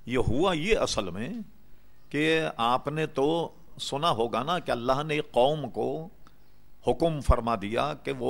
یہ ہوا یہ اصل میں کہ آپ نے تو سنا ہوگا نا کہ اللہ نے قوم کو حکم فرما دیا کہ وہ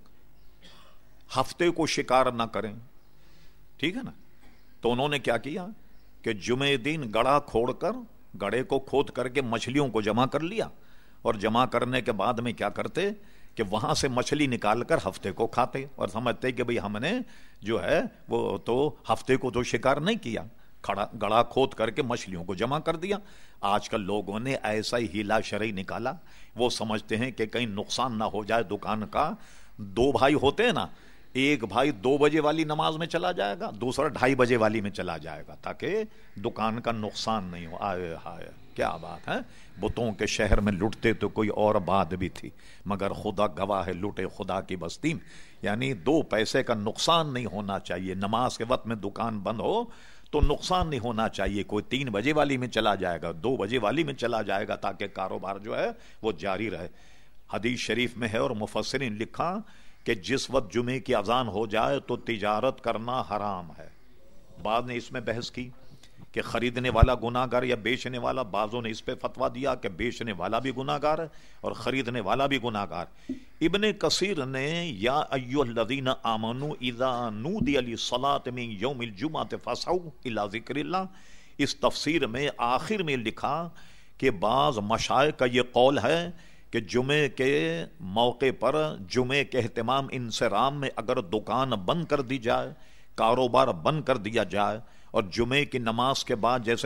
ہفتے کو شکار نہ کریں، ٹھیک ہے نا؟ تو انہوں نے کیا کیا کہ جمعے دن گڑھا کھوڑ کر، گڑھے کو کھود کر کے مچھلیوں کو جمع کر لیا، اور جمع کرنے کے بعد میں کیا کرتے کہ وہاں سے مچھلی نکال کر ہفتے کو کھاتے، اور سمجھتے کہ بھئی ہم نے جو ہے وہ تو ہفتے کو تو شکار نہیں کیا، گڑھا کھود کر کے مچھلیوں کو جمع کر دیا۔ آج کل لوگوں نے ایسا ہی ہیلا شرعی نکالا، وہ سمجھتے ہیں کہ کہیں نقصان نہ ہو جائے دکان کا۔ دو بھائی ہوتے ہیں نا، ایک بھائی 2 بجے والی نماز میں چلا جائے گا، دوسرا 2:30 بجے والی میں چلا جائے گا، تاکہ دکان کا نقصان نہیں ہو۔ آئے ہائے کیا بات ہے! بتوں کے شہر میں لٹتے تو کوئی اور بات بھی تھی، مگر خدا گواہ ہے لٹے خدا کی بستی میں۔ یعنی 2 پیسے کا نقصان نہیں ہونا چاہیے۔ نماز کے وقت میں دکان بند ہو تو نقصان نہیں ہونا چاہیے، کوئی 3 بجے والی میں چلا جائے گا، 2 بجے والی میں چلا جائے گا، تاکہ کاروبار جو ہے وہ جاری رہے۔ حدیث شریف میں ہے اور مفسرین لکھا کہ جس وقت جمعے کی اذان ہو جائے تو تجارت کرنا حرام ہے۔ بعض نے اس میں بحث کی کہ خریدنے والا گناہگار یا بیچنے والا، بعضوں نے اس پہ فتویٰ دیا کہ بیچنے والا بھی گناہگار ہے اور خریدنے والا بھی گناہگار۔ ابن کثیر نے یا ایھا الذین آمنوا اذا نودی للصلاۃ من یوم الجمعۃ فاسعوا الی ذکر اللہ، اس تفسیر میں آخر میں لکھا کہ بعض مشائخ کا یہ قول ہے کہ جمعے کے موقع پر، جمعے کے اہتمام انصرام میں اگر دکان بند کر دی جائے، کاروبار بند کر دیا جائے، اور جمعے کی نماز کے بعد جیسے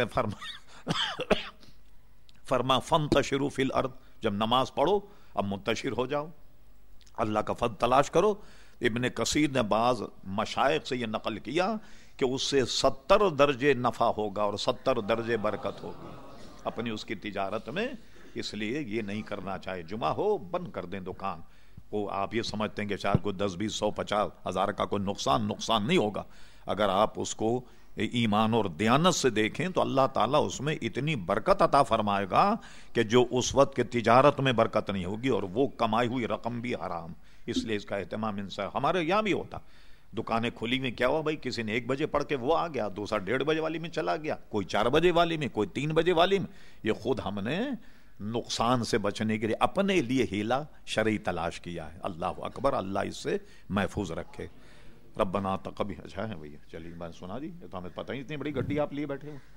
فرما فانتشروا فی الارض، جب نماز پڑھو اب منتشر ہو جاؤ، اللہ کا فضل تلاش کرو۔ ابن کثیر نے بعض مشائخ سے یہ نقل کیا کہ اس سے 70 درجے نفع ہوگا اور 70 درجے برکت ہوگی اپنی اس کی تجارت میں۔ اس لیے یہ نہیں کرنا چاہے، جمعہ ہو بند کر دیں دکان۔ وہ آپ یہ سمجھتے ہیں کہ شاید کوئی 10 20 100 50 ہزار کا کوئی نقصان نہیں ہوگا۔ اگر آپ اس کو ایمان اور دیانت سے دیکھیں تو اللہ تعالیٰ اس میں اتنی برکت عطا فرمائے گا کہ جو اس وقت کے تجارت میں برکت نہیں ہوگی، اور وہ کمائی ہوئی رقم بھی حرام۔ اس لیے اس کا اہتمام انسان، ہمارے یہاں بھی ہوتا، دکانیں کھلی میں کیا ہوا بھائی، کسی نے 1 بجے پڑھ کے وہ آ گیا، دوسرا 1:30 بجے والی میں چلا گیا، کوئی 4 بجے والی میں، کوئی 3 بجے والی میں۔ یہ خود ہم نے نقصان سے بچنے کے لیے اپنے لیے ہیلا شرعی تلاش کیا ہے۔ اللہ اکبر، اللہ اس سے محفوظ رکھے۔ ربنا تقبل، اچھا ہے بھیا، چلیے بات سنا دی، تو ہمیں پتہ ہی اتنی بڑی گڈی آپ لیے بیٹھے ہو۔